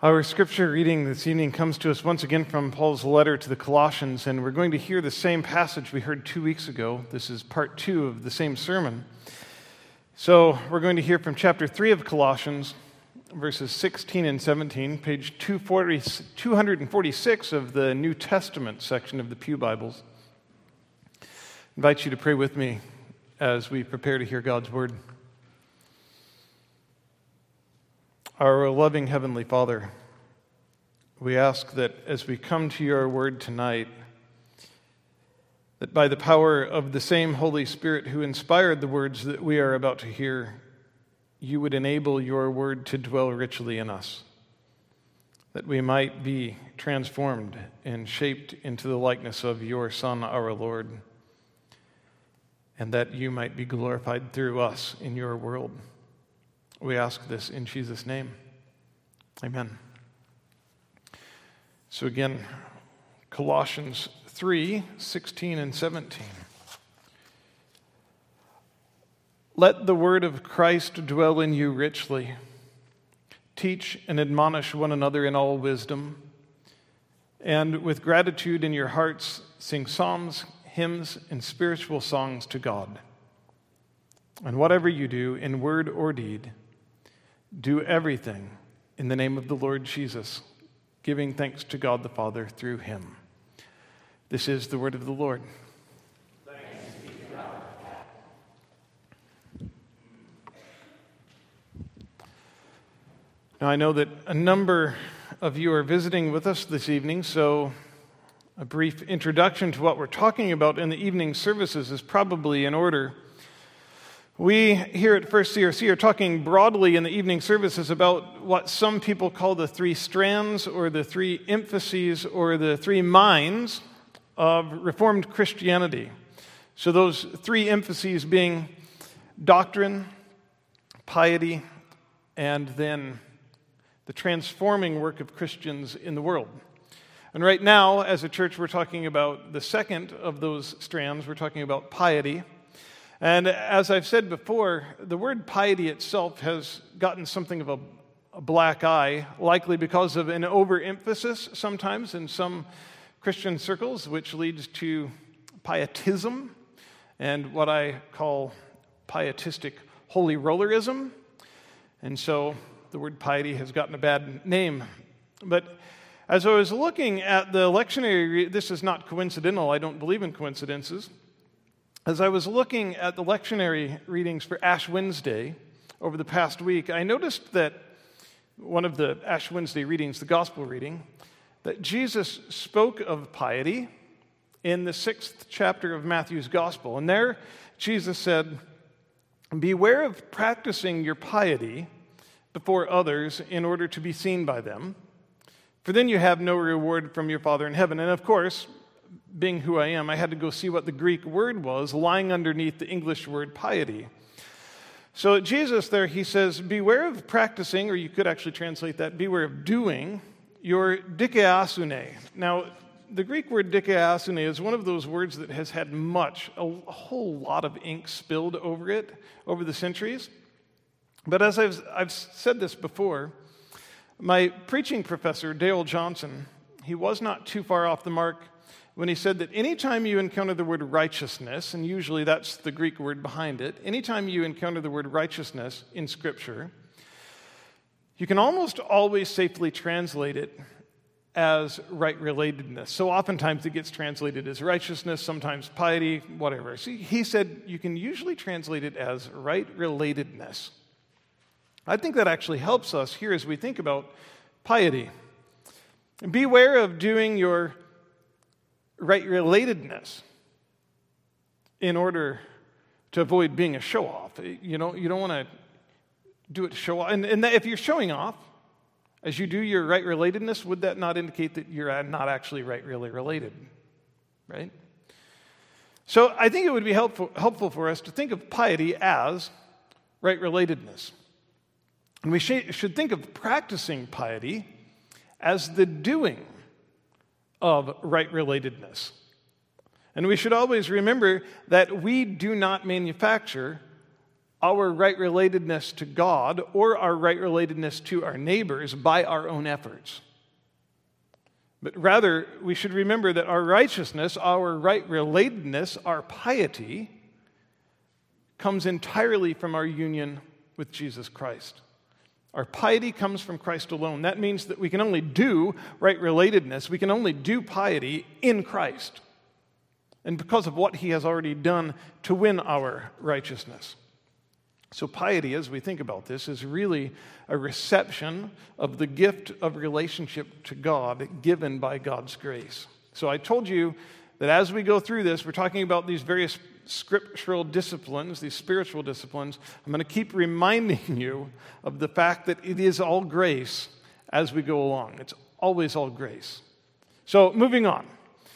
Our scripture reading this evening comes to us once again from Paul's letter to the Colossians, and we're going to hear the same passage we heard 2 weeks ago. This is part 2 of the same sermon. So we're going to hear from chapter 3 of Colossians, verses 16 and 17, page 246 of the New Testament section of the Pew Bibles. I invite you to pray with me as we prepare to hear God's word. Our loving Heavenly Father, we ask that as we come to your word tonight, that by the power of the same Holy Spirit who inspired the words that we are about to hear, you would enable your word to dwell richly in us, that we might be transformed and shaped into the likeness of your Son, our Lord, and that you might be glorified through us in your world. We ask this in Jesus' name. Amen. So again, Colossians 3, 16 and 17. Let the word of Christ dwell in you richly. Teach and admonish one another in all wisdom, and with gratitude in your hearts sing psalms, hymns, and spiritual songs to God. And whatever you do, in word or deed, do everything in the name of the Lord Jesus, giving thanks to God the Father through him. This is the word of the Lord. Thanks be to God. Now, I know that a number of you are visiting with us this evening, so a brief introduction to what we're talking about in the evening services is probably in order. We here at First CRC are talking broadly in the evening services about what some people call the three strands or the three emphases or the three minds of Reformed Christianity. So those three emphases being doctrine, piety, and then the transforming work of Christians in the world. And right now, as a church, we're talking about the second of those strands. We're talking about piety. And as I've said before, the word piety itself has gotten something of a black eye, likely because of an overemphasis sometimes in some Christian circles, which leads to pietism and what I call pietistic holy rollerism. And so the word piety has gotten a bad name. But as I was looking at the lectionary, this is not coincidental, I don't believe in coincidences. As I was looking at the lectionary readings for Ash Wednesday over the past week, I noticed that one of the Ash Wednesday readings, the gospel reading, that Jesus spoke of piety in the 6th chapter of Matthew's gospel. And there Jesus said, "Beware of practicing your piety before others in order to be seen by them, for then you have no reward from your Father in heaven." And of course, being who I am, I had to go see what the Greek word was lying underneath the English word piety. So Jesus there, he says, beware of practicing, or you could actually translate that, beware of doing your dikaiosune. Now, the Greek word dikaiosune is one of those words that has had a whole lot of ink spilled over it over the centuries. But as I've said this before, my preaching professor, Dale Johnson, he was not too far off the mark when he said that anytime you encounter the word righteousness, and usually that's the Greek word behind it, anytime you encounter the word righteousness in Scripture, you can almost always safely translate it as right-relatedness. So oftentimes it gets translated as righteousness, sometimes piety, whatever. So he said you can usually translate it as right-relatedness. I think that actually helps us here as we think about piety. Beware of doing your right-relatedness in order to avoid being a show-off. You don't want to do it to show off. And if you're showing off, as you do your right-relatedness, would that not indicate that you're not actually right-really related? Right? So I think it would be helpful for us to think of piety as right-relatedness. And we should think of practicing piety as the doing of right-relatedness. And we should always remember that we do not manufacture our right relatedness to God or our right relatedness to our neighbors by our own efforts. But rather, we should remember that our righteousness, our right relatedness, our piety, comes entirely from our union with Jesus Christ. Our piety comes from Christ alone. That means that we can only do right relatedness, we can only do piety in Christ, and because of what he has already done to win our righteousness. So piety, as we think about this, is really a reception of the gift of relationship to God given by God's grace. So I told you that as we go through this, we're talking about these various scriptural disciplines, these spiritual disciplines. I'm going to keep reminding you of the fact that it is all grace as we go along. It's always all grace. So moving on.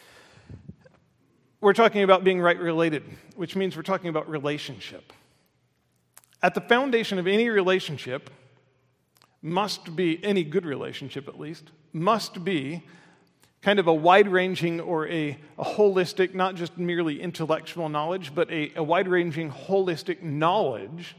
We're talking about being right related, which means we're talking about relationship. At the foundation of any relationship must be, any good relationship at least, must be kind of a wide-ranging or a holistic, not just merely intellectual knowledge, but a wide-ranging holistic knowledge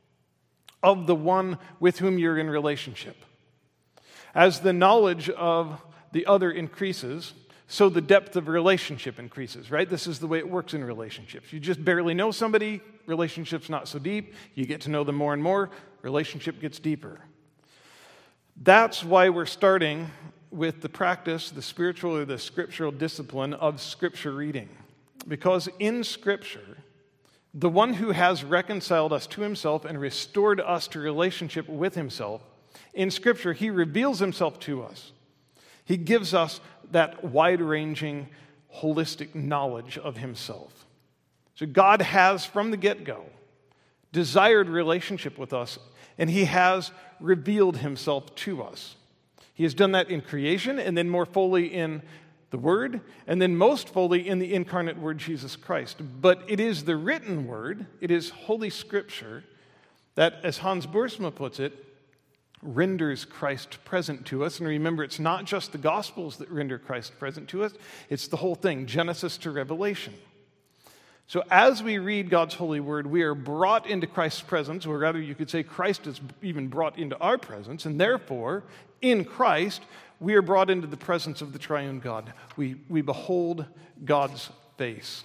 of the one with whom you're in relationship. As the knowledge of the other increases, so the depth of relationship increases, right? This is the way it works in relationships. You just barely know somebody, relationship's not so deep. You get to know them more and more, relationship gets deeper. That's why we're starting with the practice, the spiritual or the scriptural discipline of Scripture reading. Because in Scripture, the one who has reconciled us to himself and restored us to relationship with himself, in Scripture, he reveals himself to us. He gives us that wide-ranging, holistic knowledge of himself. So God has, from the get-go, desired relationship with us, and he has revealed himself to us. He has done that in creation, and then more fully in the Word, and then most fully in the incarnate Word, Jesus Christ. But it is the written Word, it is Holy Scripture, that, as Hans Boersma puts it, renders Christ present to us. And remember, it's not just the Gospels that render Christ present to us, it's the whole thing, Genesis to Revelation. So as we read God's holy word, we are brought into Christ's presence, or rather you could say Christ is even brought into our presence, and therefore, in Christ, we are brought into the presence of the triune God. We behold God's face.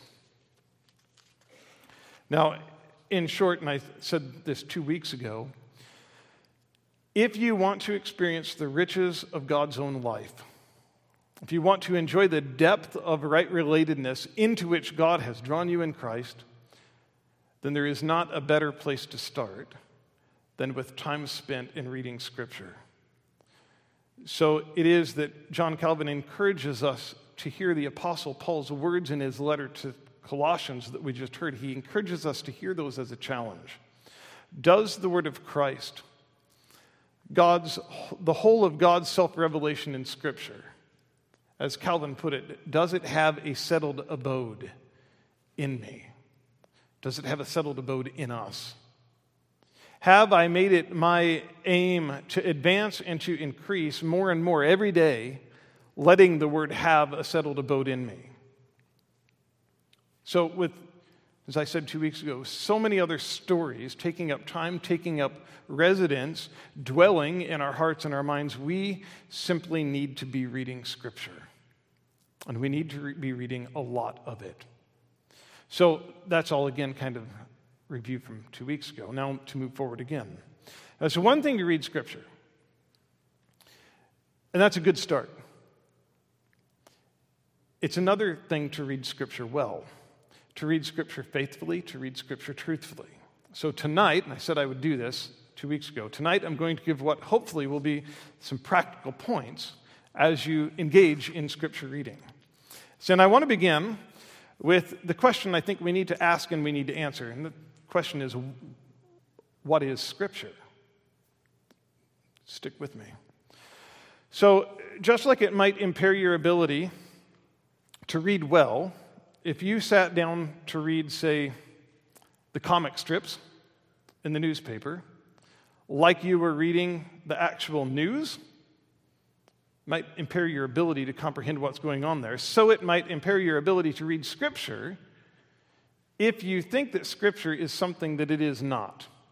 Now, in short, and I said this 2 weeks ago, if you want to experience the riches of God's own life, if you want to enjoy the depth of right relatedness into which God has drawn you in Christ, then there is not a better place to start than with time spent in reading Scripture. So it is that John Calvin encourages us to hear the Apostle Paul's words in his letter to Colossians that we just heard. He encourages us to hear those as a challenge. Does the word of Christ, the whole of God's self-revelation in Scripture, as Calvin put it, does it have a settled abode in me? Does it have a settled abode in us? Have I made it my aim to advance and to increase more and more every day, letting the word have a settled abode in me? So with, as I said 2 weeks ago, so many other stories taking up time, taking up residence, dwelling in our hearts and our minds, we simply need to be reading Scripture. And we need to be reading a lot of it. So that's all, again, kind of review from 2 weeks ago. Now to move forward again. So one thing to read Scripture, and that's a good start. It's another thing to read Scripture well, to read Scripture faithfully, to read Scripture truthfully. So tonight, and I said I would do this 2 weeks ago, tonight I'm going to give what hopefully will be some practical points as you engage in Scripture reading. So, and I want to begin with the question I think we need to ask and we need to answer. And the question is, what is Scripture? Stick with me. So, just like it might impair your ability to read well, if you sat down to read, say, the comic strips in the newspaper, like you were reading the actual news, might impair your ability to comprehend what's going on there. So it might impair your ability to read Scripture if you think that Scripture is something that it is not.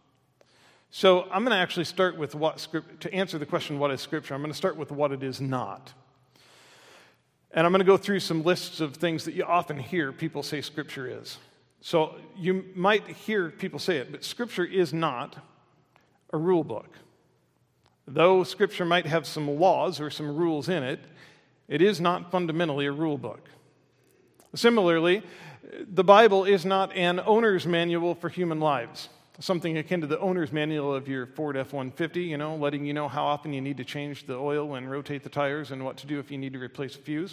So I'm going to actually start with to answer the question, what is Scripture? I'm going to start with what it is not. And I'm going to go through some lists of things that you often hear people say Scripture is. So you might hear people say it, but Scripture is not a rule book. Though Scripture might have some laws or some rules in it, it is not fundamentally a rule book. Similarly, the Bible is not an owner's manual for human lives. Something akin to the owner's manual of your Ford F-150, letting you know how often you need to change the oil and rotate the tires and what to do if you need to replace a fuse.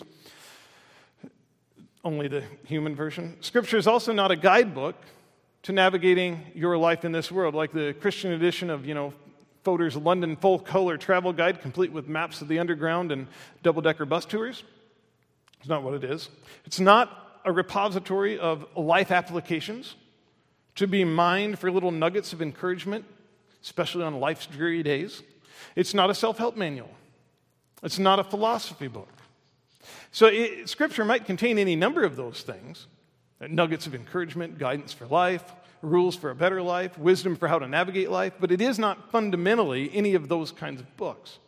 Only the human version. Scripture is also not a guidebook to navigating your life in this world, like the Christian edition of, Fodor's London full-color travel guide, complete with maps of the underground and double-decker bus tours. It's not what it is. It's not a repository of life applications to be mined for little nuggets of encouragement, especially on life's dreary days. It's not a self-help manual. It's not a philosophy book. So Scripture might contain any number of those things, nuggets of encouragement, guidance for life, rules for a better life, wisdom for how to navigate life, but it is not fundamentally any of those kinds of books.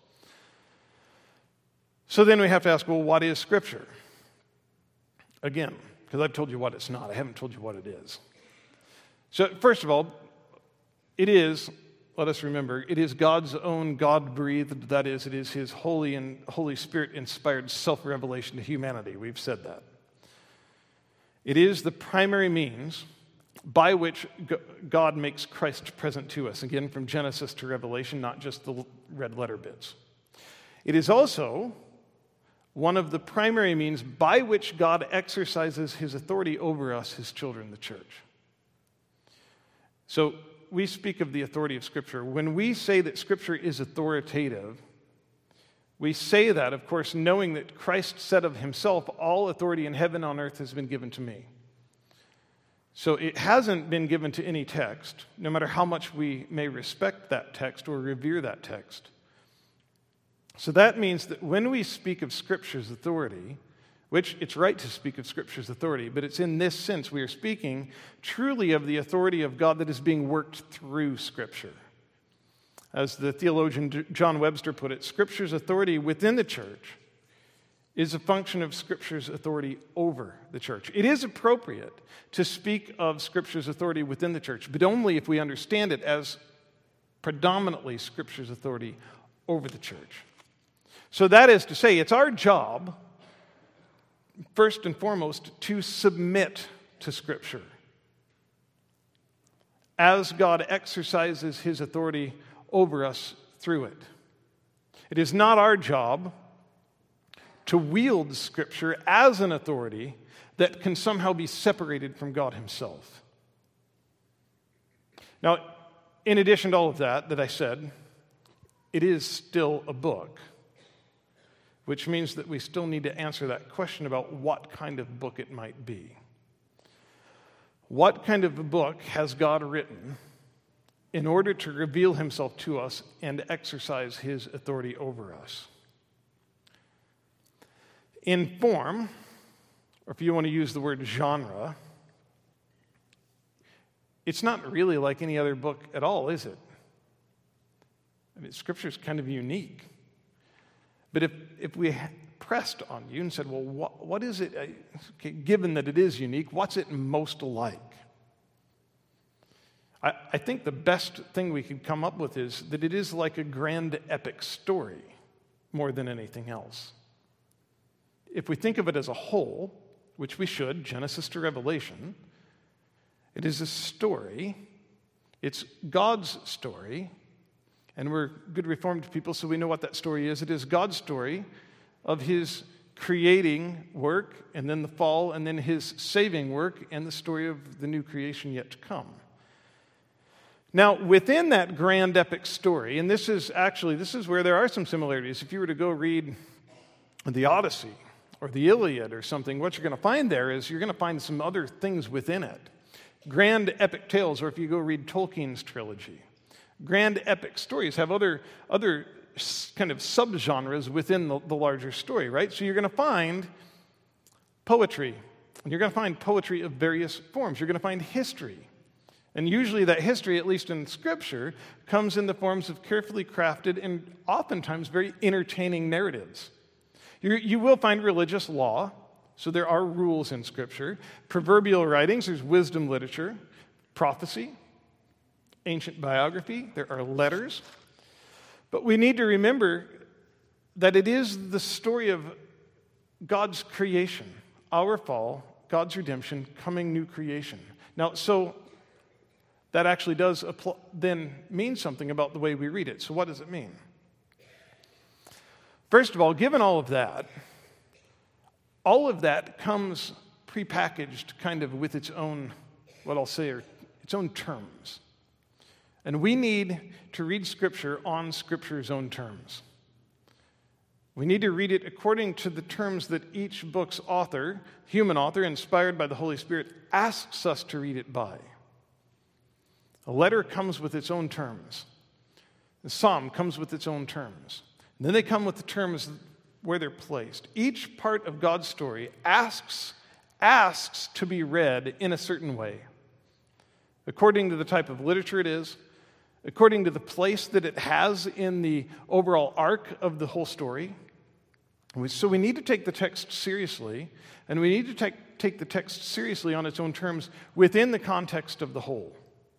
So then we have to ask, well, what is Scripture? Again, because I've told you what it's not, I haven't told you what it is. So first of all, it is, let us remember, it is God's own God-breathed, that is, it is His Holy and Holy Spirit-inspired self-revelation to humanity. We've said that. It is the primary means by which God makes Christ present to us, again, from Genesis to Revelation, not just the red letter bits. It is also one of the primary means by which God exercises His authority over us, His children, the church. So we speak of the authority of Scripture. When we say that Scripture is authoritative, we say that, of course, knowing that Christ said of Himself, all authority in heaven and on earth has been given to me. So it hasn't been given to any text, no matter how much we may respect that text or revere that text. So that means that when we speak of Scripture's authority, which it's right to speak of Scripture's authority, but it's in this sense we are speaking truly of the authority of God that is being worked through Scripture. As the theologian John Webster put it, Scripture's authority within the church is a function of Scripture's authority over the church. It is appropriate to speak of Scripture's authority within the church, but only if we understand it as predominantly Scripture's authority over the church. So that is to say, it's our job, first and foremost, to submit to Scripture as God exercises His authority over us through it. It is not our job to wield Scripture as an authority that can somehow be separated from God Himself. Now, in addition to all of that I said, it is still a book, which means that we still need to answer that question about what kind of book it might be. What kind of a book has God written in order to reveal Himself to us and exercise His authority over us? In form, or if you want to use the word genre, it's not really like any other book at all, is it? I mean, Scripture is kind of unique. But if we pressed on you and said, well, what is it, okay, given that it is unique, what's it most like? I think the best thing we could come up with is that it is like a grand epic story more than anything else. If we think of it as a whole, which we should, Genesis to Revelation, it is a story. It's God's story. And we're good Reformed people, so we know what that story is. It is God's story of His creating work, and then the fall, and then His saving work, and the story of the new creation yet to come. Now, within that grand epic story, and this is where there are some similarities. If you were to go read the Odyssey or the Iliad or something, what you're going to find there is you're going to find some other things within it. Grand epic tales, or if you go read Tolkien's trilogy, grand epic stories have other kind of subgenres within the larger story, right? So you're going to find poetry, and you're going to find poetry of various forms. You're going to find history, And usually that history, at least in Scripture, comes in the forms of carefully crafted and oftentimes very entertaining narratives. You will find religious law, so there are rules in Scripture. Proverbial writings, there's wisdom literature, prophecy, ancient biography, there are letters. But we need to remember that it is the story of God's creation, our fall, God's redemption, coming new creation. Now, so that actually does then mean something about the way we read it. So what does it mean? First of all, given all of that comes prepackaged kind of with its own, what I'll say, are its own terms. And we need to read Scripture on Scripture's own terms. We need to read it according to the terms that each book's author, human author, inspired by the Holy Spirit, asks us to read it by. A letter comes with its own terms. The psalm comes with its own terms. And then they come with the terms where they're placed. Each part of God's story asks to be read in a certain way, according to the type of literature it is, according to the place that it has in the overall arc of the whole story. So we need to take the text seriously, and we need to take the text seriously on its own terms within the context of the whole.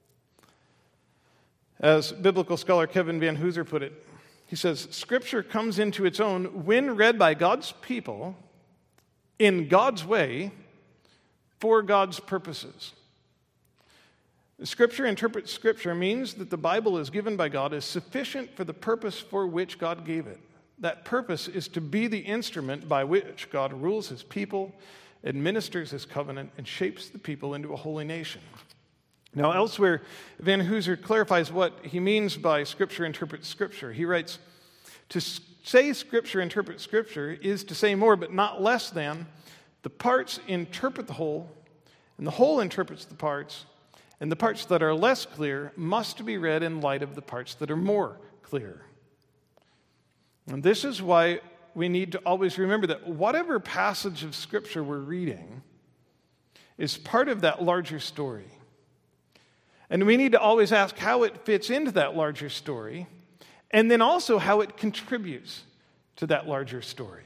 As biblical scholar Kevin Van Hooser put it, he says, Scripture comes into its own when read by God's people in God's way for God's purposes. Scripture interprets Scripture means that the Bible is given by God as sufficient for the purpose for which God gave it. That purpose is to be the instrument by which God rules his people, administers his covenant, and shapes the people into a holy nation. Now, elsewhere, Van Hooser clarifies what he means by Scripture interprets Scripture. He writes, to say Scripture interprets Scripture is to say more, but not less than, the parts interpret the whole, and the whole interprets the parts, and the parts that are less clear must be read in light of the parts that are more clear. And this is why we need to always remember that whatever passage of Scripture we're reading is part of that larger story. And we need to always ask how it fits into that larger story, and then also how it contributes to that larger story.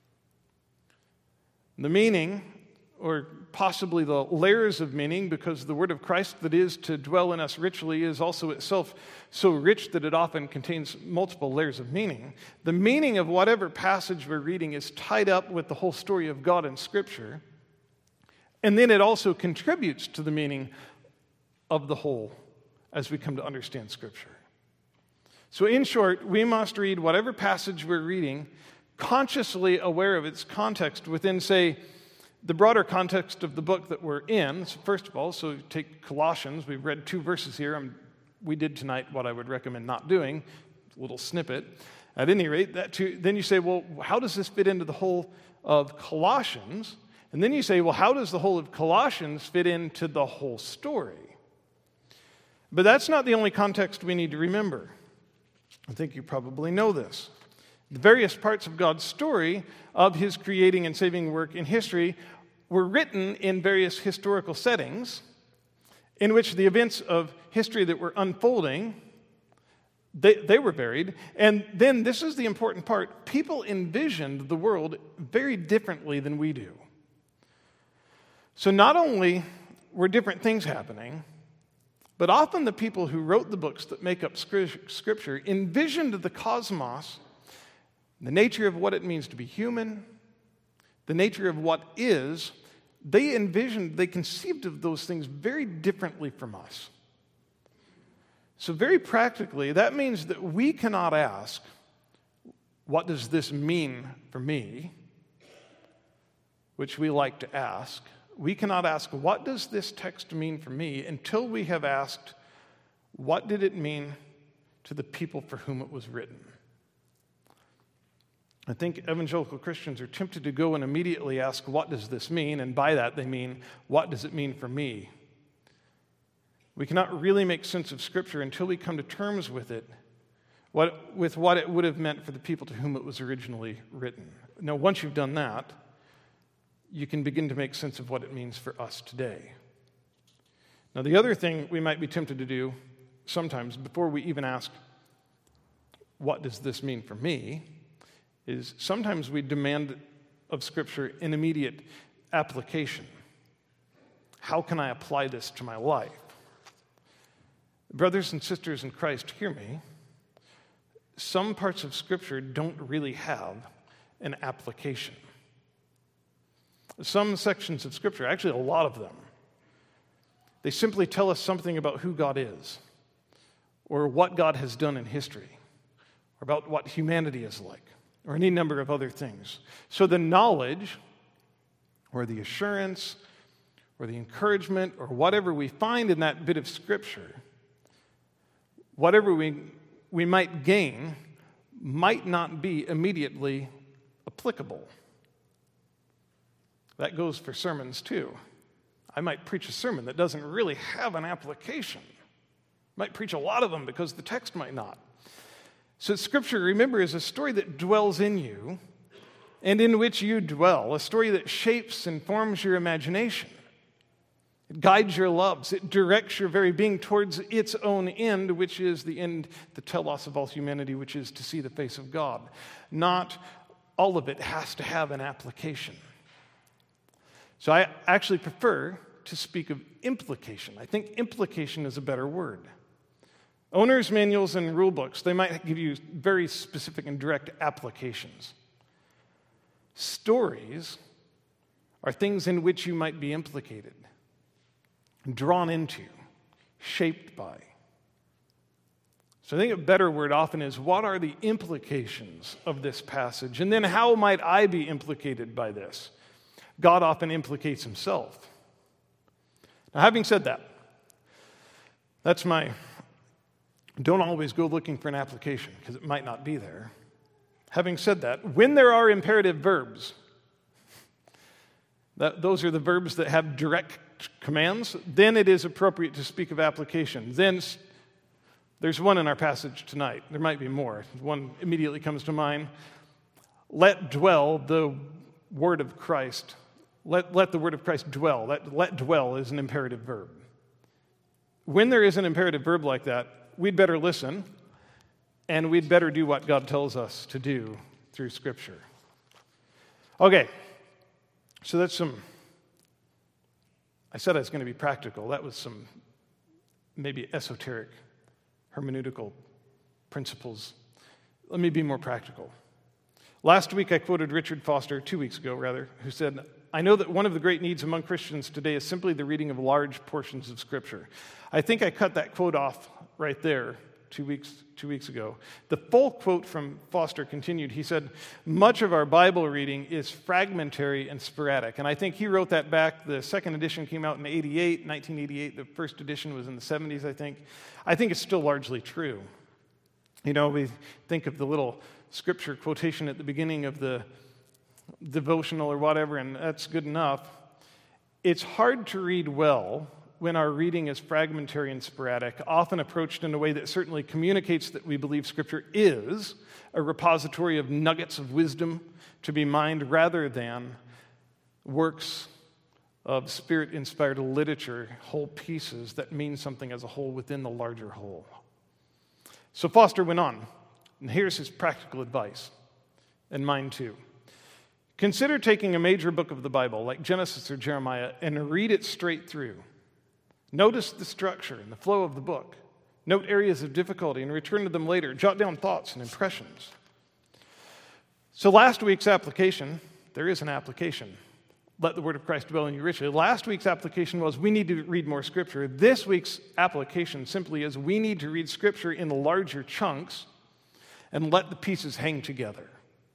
The meaning, or possibly the layers of meaning, because the word of Christ that is to dwell in us richly is also itself so rich that it often contains multiple layers of meaning. The meaning of whatever passage we're reading is tied up with the whole story of God in Scripture, and then it also contributes to the meaning of the whole as we come to understand Scripture. So in short, we must read whatever passage we're reading consciously aware of its context within, say, the broader context of the book that we're in. So first of all, so take Colossians. We've read 2 verses here. We did tonight what I would recommend not doing, a little snippet. At any rate, then you say, well, how does this fit into the whole of Colossians? And then you say, well, how does the whole of Colossians fit into the whole story? But that's not the only context we need to remember. I think you probably know this. The various parts of God's story of his creating and saving work in history were written in various historical settings in which the events of history that were unfolding, they were varied. And then this is the important part. People envisioned the world very differently than we do. So not only were different things happening, but often the people who wrote the books that make up Scripture envisioned the cosmos, the nature of what it means to be human, the nature of what is. They conceived of those things very differently from us. So very practically, that means that we cannot ask, what does this mean for me? Which we like to ask. We cannot ask, what does this text mean for me, until we have asked, what did it mean to the people for whom it was written? I think evangelical Christians are tempted to go and immediately ask, what does this mean? And by that they mean, what does it mean for me? We cannot really make sense of Scripture until we come to terms with it, with what it would have meant for the people to whom it was originally written. Now, once you've done that, you can begin to make sense of what it means for us today. Now, the other thing we might be tempted to do sometimes, before we even ask, what does this mean for me, is sometimes we demand of Scripture an immediate application. How can I apply this to my life? Brothers and sisters in Christ, hear me. Some parts of Scripture don't really have an application. Some sections of Scripture, actually a lot of them, they simply tell us something about who God is, or what God has done in history, or about what humanity is like, or any number of other things. So the knowledge, or the assurance, or the encouragement, or whatever we find in that bit of Scripture, whatever we might gain, might not be immediately applicable. That goes for sermons too. I might preach a sermon that doesn't really have an application. I might preach a lot of them because the text might not. So Scripture, remember, is a story that dwells in you and in which you dwell, a story that shapes and forms your imagination. It guides your loves. It directs your very being towards its own end, which is the end, the telos of all humanity, which is to see the face of God. Not all of it has to have an application. So I actually prefer to speak of implication. I think implication is a better word. Owner's manuals and rule books, they might give you very specific and direct applications. Stories are things in which you might be implicated, drawn into, shaped by. So I think a better word often is, what are the implications of this passage? And then how might I be implicated by this? God often implicates himself. Now, having said that, don't always go looking for an application, because it might not be there. Having said that, when there are imperative verbs, those are the verbs that have direct commands, then it is appropriate to speak of application. Then there's one in our passage tonight. There might be more. One immediately comes to mind. Let dwell the word of Christ. Let the word of Christ dwell. Let dwell is an imperative verb. When there is an imperative verb like that, we'd better listen, and we'd better do what God tells us to do through Scripture. Okay, so that's I said I was going to be practical. That was some maybe esoteric hermeneutical principles. Let me be more practical. Last week I quoted Richard Foster, 2 weeks ago rather, who said, "I know that one of the great needs among Christians today is simply the reading of large portions of Scripture." I think I cut that quote off right there 2 weeks ago. The full quote from Foster continued. He said, "Much of our Bible reading is fragmentary and sporadic." And I think he wrote that back. The second edition came out in 1988. The first edition was in the 70s, I think. I think it's still largely true. You know, we think of the little Scripture quotation at the beginning of the devotional or whatever, and that's good enough. It's hard to read well when our reading is fragmentary and sporadic, often approached in a way that certainly communicates that we believe Scripture is a repository of nuggets of wisdom to be mined rather than works of Spirit-inspired literature, whole pieces that mean something as a whole within the larger whole. So Foster went on, and here's his practical advice, and mine too. Consider taking a major book of the Bible, like Genesis or Jeremiah, and read it straight through. Notice the structure and the flow of the book. Note areas of difficulty and return to them later. Jot down thoughts and impressions. So last week's application, there is an application. Let the word of Christ dwell in you richly. Last week's application was we need to read more Scripture. This week's application simply is we need to read Scripture in larger chunks and let the pieces hang together.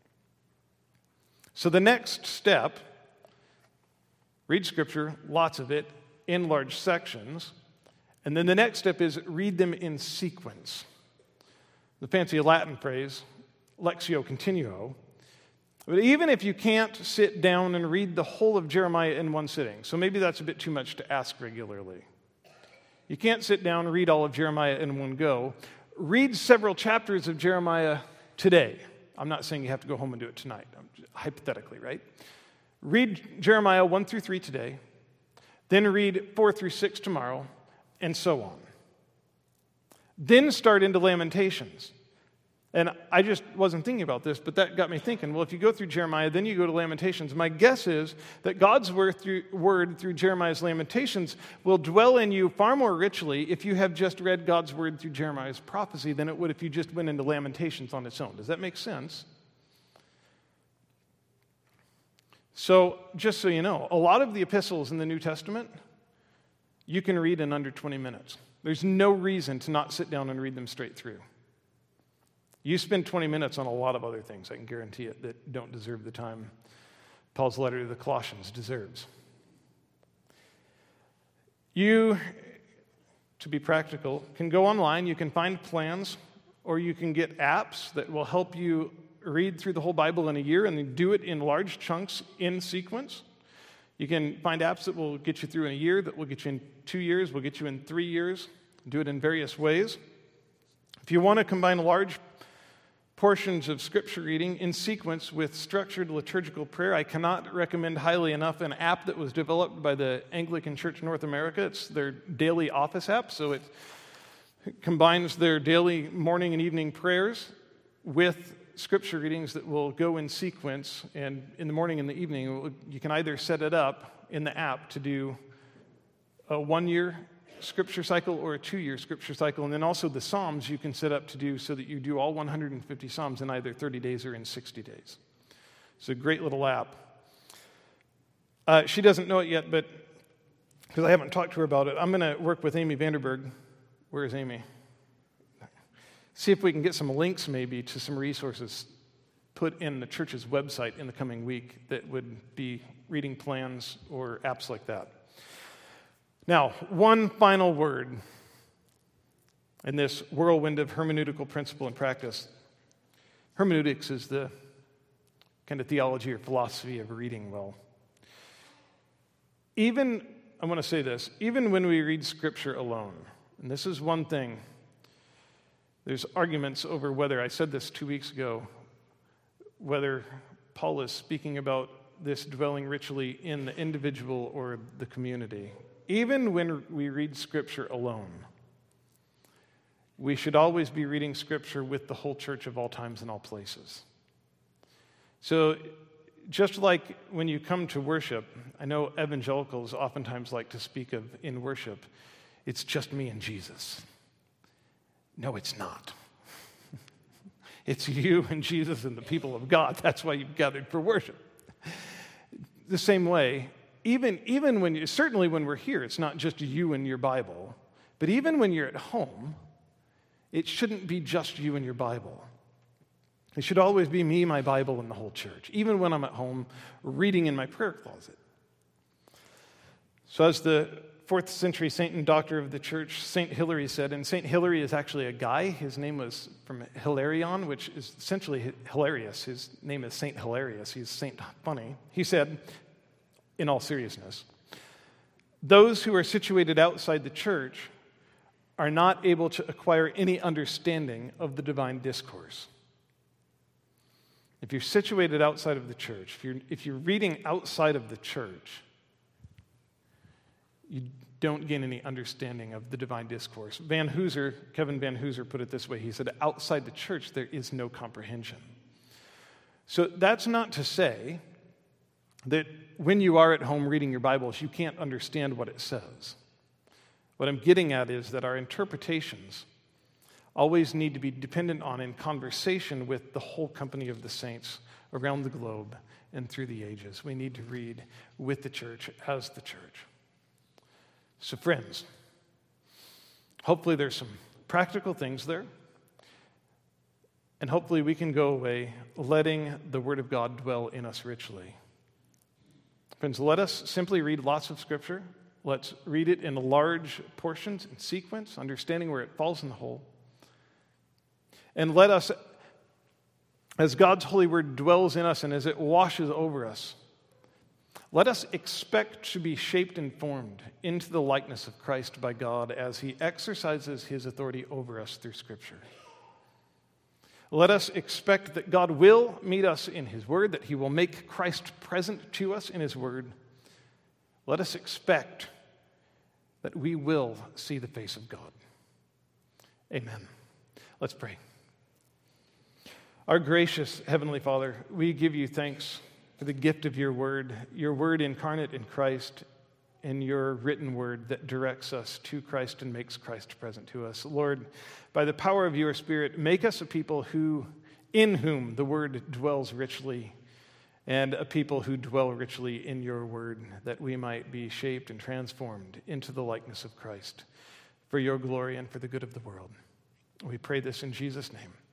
So the next step, read Scripture, lots of it, in large sections. And then the next step is read them in sequence. The fancy Latin phrase, lectio continuo. But even if you can't sit down and read the whole of Jeremiah in one sitting, so maybe that's a bit too much to ask regularly. You can't sit down and read all of Jeremiah in one go. Read several chapters of Jeremiah today. I'm not saying you have to go home and do it tonight, hypothetically, right? Read Jeremiah 1 through 3 today. Then read 4 through 6 tomorrow, and so on. Then start into Lamentations. And I just wasn't thinking about this, but that got me thinking, well, if you go through Jeremiah, then you go to Lamentations. My guess is that God's word through Jeremiah's Lamentations will dwell in you far more richly if you have just read God's word through Jeremiah's prophecy than it would if you just went into Lamentations on its own. Does that make sense? So, just so you know, a lot of the epistles in the New Testament, you can read in under 20 minutes. There's no reason to not sit down and read them straight through. You spend 20 minutes on a lot of other things, I can guarantee it, that don't deserve the time Paul's letter to the Colossians deserves. You, to be practical, can go online, you can find plans, or you can get apps that will help you read through the whole Bible in a year and then do it in large chunks in sequence. You can find apps that will get you through in a year, that will get you in 2 years, will get you in 3 years, do it in various ways. If you want to combine large portions of Scripture reading in sequence with structured liturgical prayer, I cannot recommend highly enough an app that was developed by the Anglican Church North America. It's their daily office app, so it combines their daily morning and evening prayers with Scripture readings that will go in sequence, and in the morning and the evening, you can either set it up in the app to do a 1-year Scripture cycle or a 2-year Scripture cycle, and then also the Psalms you can set up to do so that you do all 150 Psalms in either 30 days or in 60 days. It's a great little app. She doesn't know it yet, but because I haven't talked to her about it, I'm going to work with Amy Vanderberg. Where is Amy? See if we can get some links maybe to some resources put in the church's website in the coming week that would be reading plans or apps like that. Now, one final word in this whirlwind of hermeneutical principle and practice. Hermeneutics is the kind of theology or philosophy of reading well. I want to say this, even when we read Scripture alone, and this is one thing, there's arguments over whether, I said this 2 weeks ago, whether Paul is speaking about this dwelling richly in the individual or the community. Even when we read Scripture alone, we should always be reading Scripture with the whole church of all times and all places. So, just like when you come to worship, I know evangelicals oftentimes like to speak of in worship, it's just me and Jesus. No, it's not. It's you and Jesus and the people of God. That's why you've gathered for worship. The same way, even when certainly when we're here, it's not just you and your Bible, but even when you're at home, it shouldn't be just you and your Bible. It should always be me, my Bible, and the whole church, even when I'm at home reading in my prayer closet. So as the 4th century saint and doctor of the church, St. Hilary said, and St. Hilary is actually a guy. His name was from Hilarion, which is essentially hilarious. His name is St. Hilarious. He's Saint Funny. He said, in all seriousness, those who are situated outside the church are not able to acquire any understanding of the divine discourse. If you're situated outside of the church, if you're reading outside of the church, you don't gain any understanding of the divine discourse. Kevin Van Hooser put it this way. He said, outside the church, there is no comprehension. So that's not to say that when you are at home reading your Bibles, you can't understand what it says. What I'm getting at is that our interpretations always need to be dependent on in conversation with the whole company of the saints around the globe and through the ages. We need to read with the church as the church. So friends, hopefully there's some practical things there, and hopefully we can go away letting the Word of God dwell in us richly. Friends, let us simply read lots of Scripture. Let's read it in large portions in sequence, understanding where it falls in the whole. And let us, as God's holy word dwells in us and as it washes over us, let us expect to be shaped and formed into the likeness of Christ by God as he exercises his authority over us through Scripture. Let us expect that God will meet us in his word, that he will make Christ present to us in his word. Let us expect that we will see the face of God. Amen. Let's pray. Our gracious Heavenly Father, we give you thanks for the gift of your word incarnate in Christ, and your written word that directs us to Christ and makes Christ present to us. Lord, by the power of your Spirit, make us a people in whom the word dwells richly, and a people who dwell richly in your word, that we might be shaped and transformed into the likeness of Christ, for your glory and for the good of the world. We pray this in Jesus' name.